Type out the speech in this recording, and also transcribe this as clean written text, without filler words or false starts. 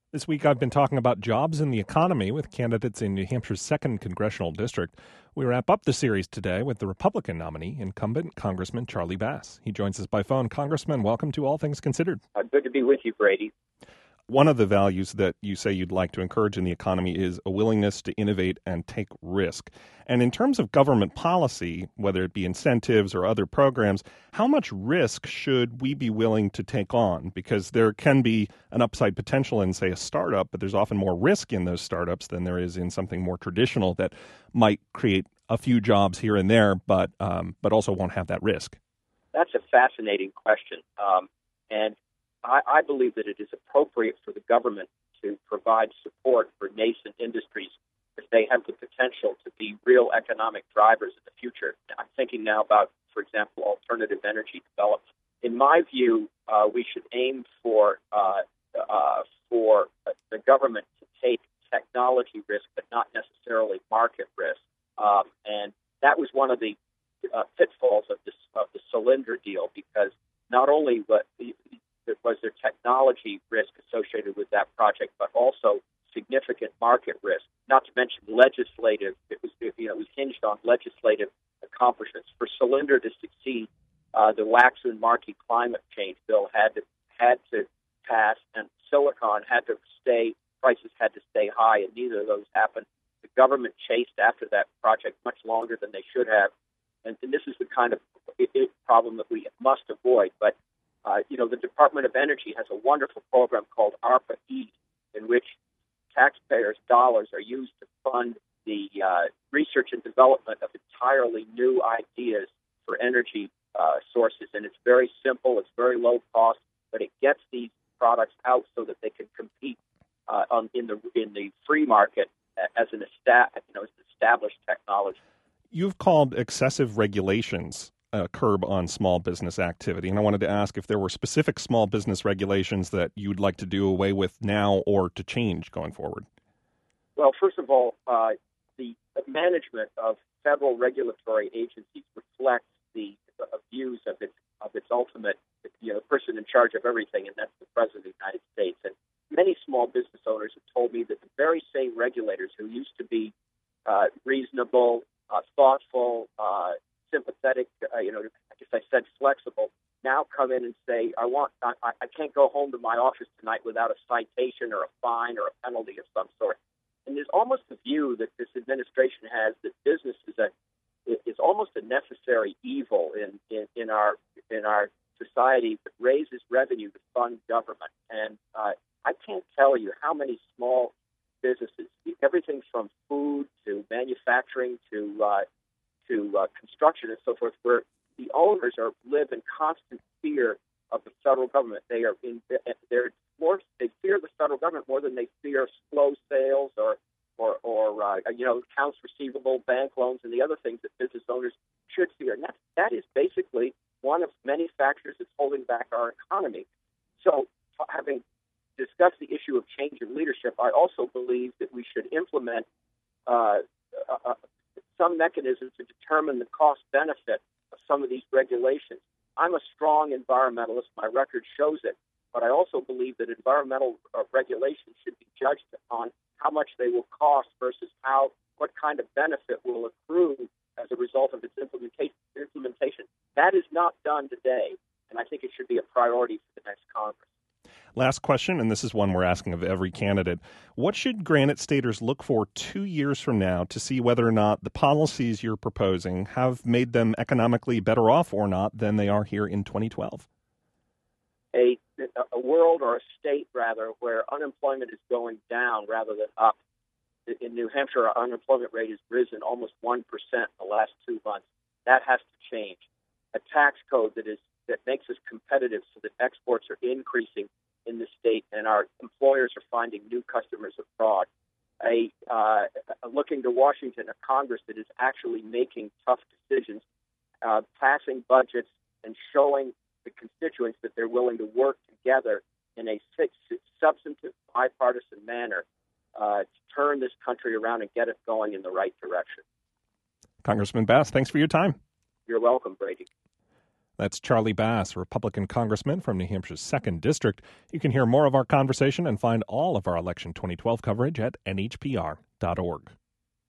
This week, I've been talking about jobs and the economy with candidates in New Hampshire's 2nd Congressional District. We wrap up the series today with the Republican nominee, incumbent Congressman Charlie Bass. He joins us by phone. Congressman, welcome to All Things Considered. Good to be with you, Brady. One of the values that you say you'd like to encourage in the economy is a willingness to innovate and take risk. And in terms of government policy, whether it be incentives or other programs, how much risk should we be willing to take on? Because there can be an upside potential in, say, a startup, but there's often more risk in those startups than there is in something more traditional that might create a few jobs here and there, but also won't have that risk. That's a fascinating question. And I believe that it is appropriate for the government to provide support for nascent industries if they have the potential to be real economic drivers in the future. I'm thinking now about, for example, alternative energy development. In my view, we should aim for the government to take technology risk, but not necessarily market risk. And that was one of the pitfalls of the Solyndra deal, because not only was there technology risk associated with that project, but also significant market risk. Not to mention legislative. It was hinged on legislative accomplishments. For Solyndra to succeed, the Waxman-Markey climate change bill had to pass, and silicon prices had to stay high, and neither of those happened. The government chased after that project much longer than they should have, and this is the kind of problem that we must avoid. But the Department of Energy has a wonderful program called ARPA-E, in which taxpayers' dollars are used to fund the research and development of entirely new ideas for energy sources. And it's very simple, it's very low cost, but it gets these products out so that they can compete in the free market as an established technology. You've called excessive regulations a curb on small business activity. And I wanted to ask if there were specific small business regulations that you'd like to do away with now or to change going forward. Well, first of all, the management of federal regulatory agencies reflects the views of its ultimate, person in charge of everything, and that's the President of the United States. And many small business owners have told me that the very same regulators who used to be reasonable, thoughtful, sympathetic, I said flexible, now come in and say, I can't go home to my office tonight without a citation or a fine or a penalty of some sort. And there's almost a view that this administration has that business is almost a necessary evil in our society that raises revenue to fund government. And I can't tell you how many small businesses, everything from food to manufacturing to construction and so forth, where the owners live in constant fear of the federal government. They fear the federal government more than they fear slow sales or accounts receivable, bank loans, and the other things that business owners should fear. And that is basically one of many factors that's holding back our economy. So, having discussed the issue of change of leadership, I also believe that we should implement some mechanisms to determine the cost-benefit of some of these regulations. I'm a strong environmentalist. My record shows it. But I also believe that environmental regulations should be judged on how much they will cost versus what kind of benefit will accrue as a result of its implementation. That is not done today, and I think it should be a priority for the next Congress. Last question, and this is one we're asking of every candidate. What should Granite Staters look for 2 years from now to see whether or not the policies you're proposing have made them economically better off or not than they are here in 2012? A world, or a state rather, where unemployment is going down rather than up. In New Hampshire, our unemployment rate has risen almost 1% in the last 2 months. That has to change. A tax code that makes us competitive so that exports are increasing in the state and our employers are finding new customers abroad. Looking to Washington, a Congress that is actually making tough decisions, passing budgets, and showing the constituents that they're willing to work together in a substantive, bipartisan manner to turn this country around and get it going in the right direction. Congressman Bass, thanks for your time. You're welcome, Brady. That's Charlie Bass, Republican congressman from New Hampshire's 2nd District. You can hear more of our conversation and find all of our election 2012 coverage at nhpr.org.